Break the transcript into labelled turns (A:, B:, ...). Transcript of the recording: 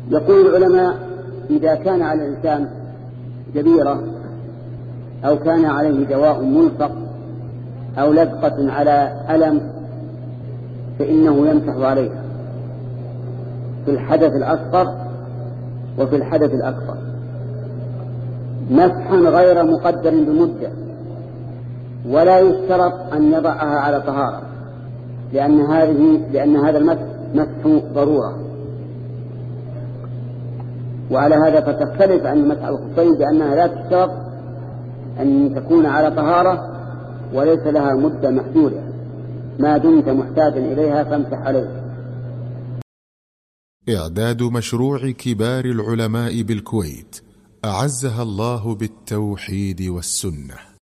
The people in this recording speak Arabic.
A: يقول العلماء: إذا كان على الإنسان جبيرة أو كان عليه دواء ملصق أو لدقة على ألم فإنه يمسح عليها في الحدث الأصغر وفي الحدث الأكبر مسحا غير مقدر بمدة، ولا يشترط أن يضعها على طهارة، لأن هذا المسح مسح ضرورة. وعلى هذا فتختلف عن مسح الخفين بأنها لا تشترط أن تكون على طهارة وليس لها مدة محدودة، ما دمت محتاجا إليها فامسح عليه.
B: إعداد مشروع كبار العلماء بالكويت أعزها الله بالتوحيد والسنة.